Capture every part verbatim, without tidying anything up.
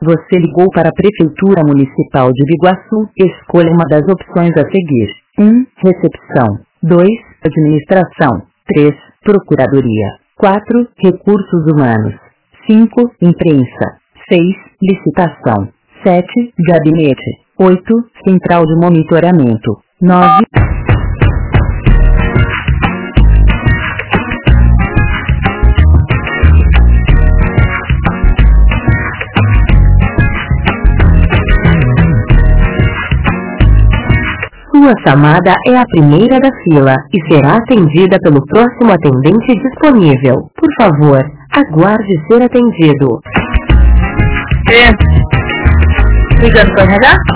Você ligou para a Prefeitura Municipal de Biguaçu. Escolha uma das opções a seguir. um. Recepção. dois. Administração. três. Procuradoria. quatro. Recursos humanos. cinco. Imprensa. seis. Licitação. sete. Gabinete. oito. Central de monitoramento. nove. Sua chamada é a primeira da fila e será atendida pelo próximo atendente disponível. Por favor, aguarde ser atendido. É. Ligando para R H?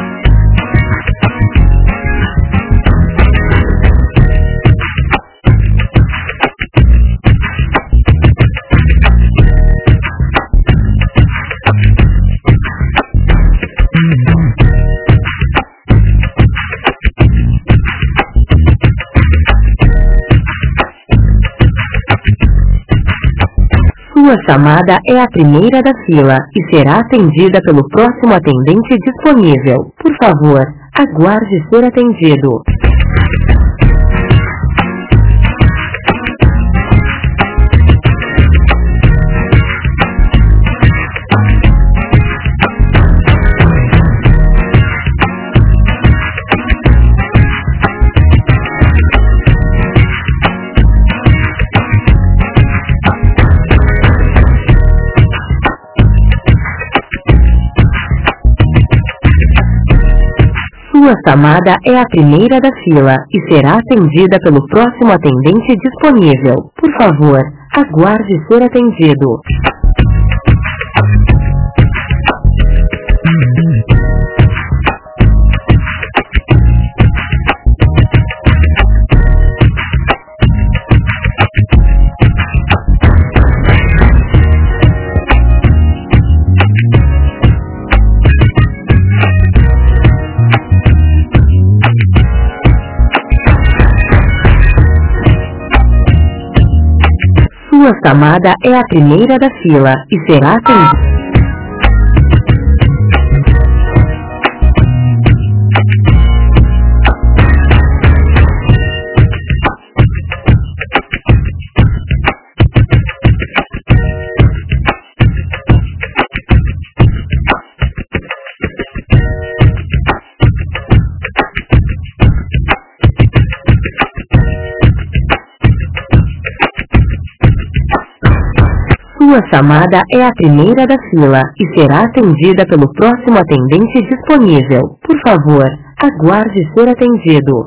Sua chamada é a primeira da fila e será atendida pelo próximo atendente disponível. Por favor, aguarde ser atendido. Sua chamada é a primeira da fila e será atendida pelo próximo atendente disponível. Por favor, aguarde ser atendido. Sua chamada é a primeira da fila e será atendida. Sua chamada é a primeira da fila e será atendida pelo próximo atendente disponível. Por favor, aguarde ser atendido.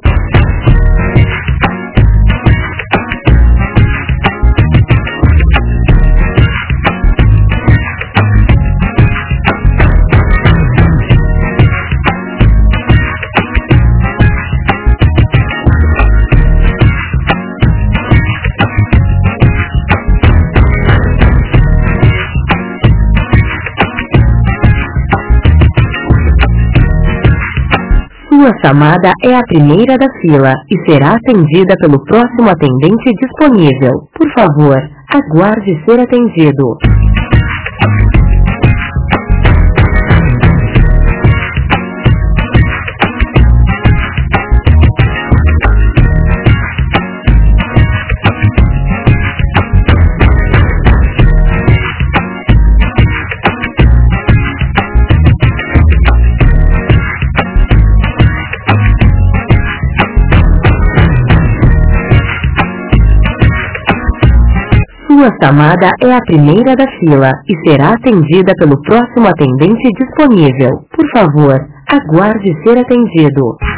Sua chamada é a primeira da fila e será atendida pelo próximo atendente disponível. Por favor, aguarde ser atendido. Sua chamada é a primeira da fila e será atendida pelo próximo atendente disponível. Por favor, aguarde ser atendido.